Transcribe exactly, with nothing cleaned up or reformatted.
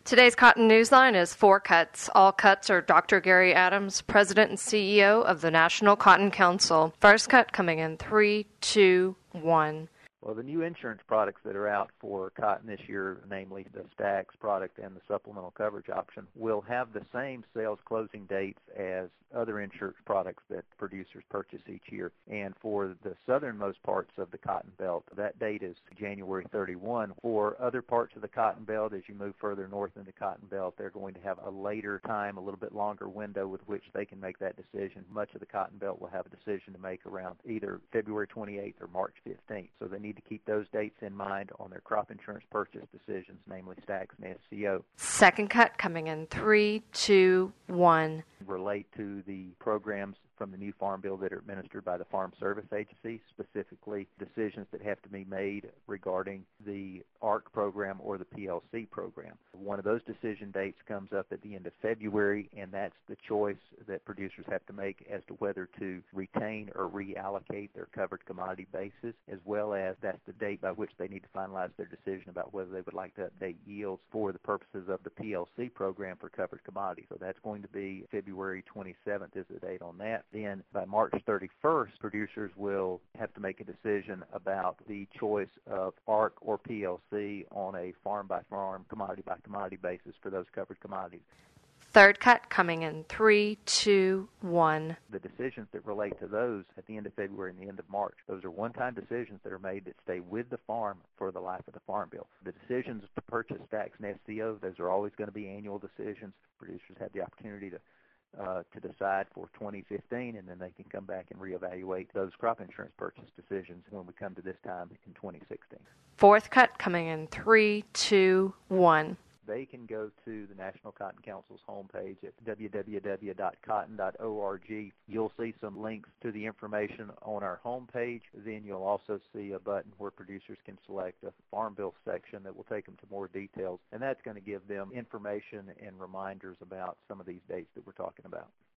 Today's Cotton Newsline is four cuts. All cuts are Doctor Gary Adams, President and C E O of the National Cotton Council. First cut coming in three, two, one. Well, the new insurance products that are out for cotton this year, namely the Stax product and the supplemental coverage option, will have the same sales closing dates as other insurance products that producers purchase each year. And for the southernmost parts of the cotton belt, that date is January thirty-first. For other parts of the cotton belt, as you move further north in the cotton belt, they're going to have a later time, a little bit longer window with which they can make that decision. Much of the cotton belt will have a decision to make around either February twenty-eighth or March fifteenth. So they need to keep those dates in mind on their crop insurance purchase decisions, namely Stax and S C O. Second cut coming in three, two, one. Relate to the programs from the new Farm Bill that are administered by the Farm Service Agency, specifically decisions that have to be made regarding the A R C program or the P L C program. One of those decision dates comes up at the end of February, and that's the choice that producers have to make as to whether to retain or reallocate their covered commodity basis, as well as that's the date by which they need to finalize their decision about whether they would like to update yields for the purposes of the P L C program for covered commodities. So that's going to be February twenty-seventh is the date on that. Then by March thirty-first, producers will have to make a decision about the choice of A R C or P L C on a farm-by-farm, commodity-by-commodity basis for those covered commodities. Third cut coming in three, two, one. The decisions that relate to those at the end of February and the end of March, those are one-time decisions that are made that stay with the farm for the life of the Farm Bill. The decisions to purchase Stax and S C O, those are always going to be annual decisions. Producers have the opportunity to Uh, to decide for twenty fifteen, and then they can come back and reevaluate those crop insurance purchase decisions when we come to this time in twenty sixteen. Fourth cut coming in three, two, one. They can go to the National Cotton Council's homepage at w w w dot cotton dot org. You'll see some links to the information on our homepage. Then you'll also see a button where producers can select a Farm Bill section that will take them to more details, and that's going to give them information and reminders about some of these dates that we're talking about.